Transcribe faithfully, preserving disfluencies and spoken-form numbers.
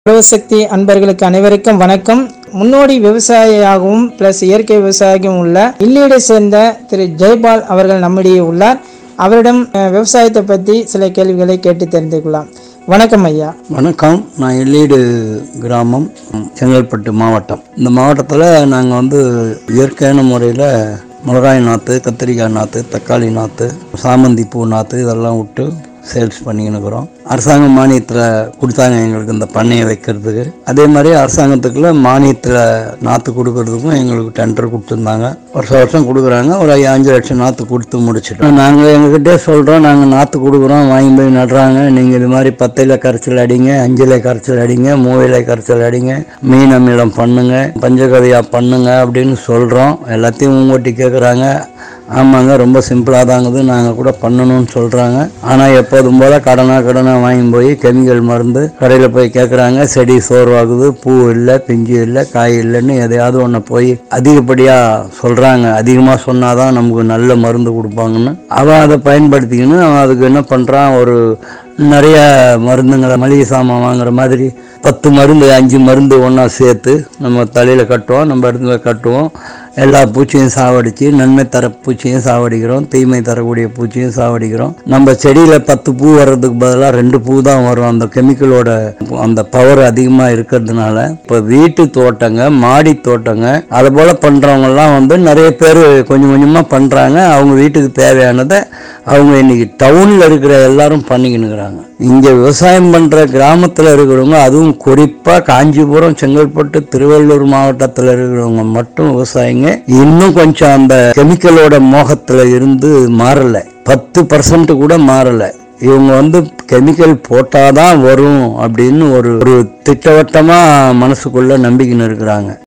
உழவசக்தி அன்பர்களுக்கு அனைவருக்கும் வணக்கம். முன்னோடி விவசாயியாகவும் பிளஸ் இயற்கை விவசாயியாகவும் உள்ள இல்லீடை சேர்ந்த திரு ஜெய்பால் அவர்கள் நம்மிடையே உள்ளார். அவரிடம் விவசாயத்தை பற்றி சில கேள்விகளை கேட்டு தெரிந்து கொள்ளலாம். வணக்கம் ஐயா. வணக்கம். நான் எல்லீடு கிராமம், செங்கல்பட்டு மாவட்டம். இந்த மாவட்டத்தில் நாங்கள் வந்து இயற்கையான முறையில் மிளகாய் நாற்று, கத்திரிக்காய் நாற்று, தக்காளி நாற்று, சாமந்தி பூ நாற்று இதெல்லாம் விட்டு சேல்ஸ் பண்ணிக்கினுக்கிறோம். அரசாங்கம் மானியத்தில் கொடுத்தாங்க எங்களுக்கு இந்த பண்ணையை வைக்கிறதுக்கு. அதே மாதிரி அரசாங்கத்துக்குள்ள மானியத்தில் நாற்று கொடுக்கறதுக்கும் எங்களுக்கு டெண்டர் கொடுத்துருந்தாங்க. வருஷம் வருஷம் கொடுக்குறாங்க. ஒரு அஞ்சு லட்சம் நாற்று கொடுத்து முடிச்சிட்டோம். நாங்கள் எங்ககிட்டே சொல்கிறோம், நாங்கள் நாற்று கொடுக்குறோம், வாங்கி போய் நடுறாங்க. நீங்கள் இது மாதிரி பத்தையில் கரைச்சல் அடிங்க, அஞ்சில் கரைச்சல் அடிங்க, மூவில கரைச்சல் அடிங்க, மீன் அமிலம் பண்ணுங்க, பஞ்சகவியாக பண்ணுங்க அப்படின்னு சொல்கிறோம். எல்லாத்தையும் ஊங்கோட்டி கேட்குறாங்க. ஆமாங்க, ரொம்ப சிம்பிளாக தாங்குது, நாங்கள் கூட பண்ணணும்னு சொல்கிறாங்க. ஆனால் எப்போதும் போல் கடனாக கடனாக வாங்கி போய் கெமிக்கல் மருந்து கடையில் போய் கேட்குறாங்க. செடி சோர்வாகுது, பூ இல்லை, பிஞ்சு இல்லை, காய் இல்லைன்னு எதையாவது ஒன்று போய் அதிகப்படியாக சொல்கிறாங்க. அதிகமாக சொன்னால் தான் நமக்கு நல்ல மருந்து கொடுப்பாங்கன்னு அவன் அதை பயன்படுத்திக்கின்னு அவன் அதுக்கு என்ன பண்ணுறான், ஒரு நிறைய மருந்துங்களை மளிகை சாமான் வாங்குற மாதிரி பத்து மருந்து அஞ்சு மருந்து ஒன்றா சேர்த்து நம்ம தலையில் கட்டுவோம், நம்ம இடத்துல கட்டுவோம். எல்லா பூச்சியும் சாவடித்து நன்மை தர பூச்சியும் சாவடிக்கிறோம், தீமை தரக்கூடிய பூச்சியும் சாவடிக்கிறோம். நம்ம செடியில் பத்து பூ வர்றதுக்கு பதிலாக ரெண்டு பூ தான் வரும். அந்த கெமிக்கலோட அந்த பவர் அதிகமாக இருக்கிறதுனால இப்போ வீட்டு தோட்டங்க, மாடி தோட்டங்க அதை போல் பண்ணுறவங்கலாம் வந்து நிறைய பேர் கொஞ்சம் கொஞ்சமாக பண்ணுறாங்க. அவங்க வீட்டுக்கு தேவையானதை அவங்க இன்னைக்கு டவுனில் இருக்கிற எல்லாரும் பண்ணிக்கினுக்கிறாங்க. இங்கே விவசாயம் பண்ணுற கிராமத்தில் இருக்கிறவங்க, அதுவும் குறிப்பாக காஞ்சிபுரம், செங்கல்பட்டு, திருவள்ளூர் மாவட்டத்தில் இருக்கிறவங்க மட்டும் விவசாயிங்க இன்னும் கொஞ்சம் அந்த கெமிக்கலோட மோகத்தில் இருந்து மாறலை. பத்து பர்சன்ட் கூட மாறலை. இவங்க வந்து கெமிக்கல் போட்டாதான் வரும் அப்படின்னு ஒரு ஒரு திட்டவட்டமாக மனசுக்குள்ள நம்பிக்கின்னு இருக்கிறாங்க.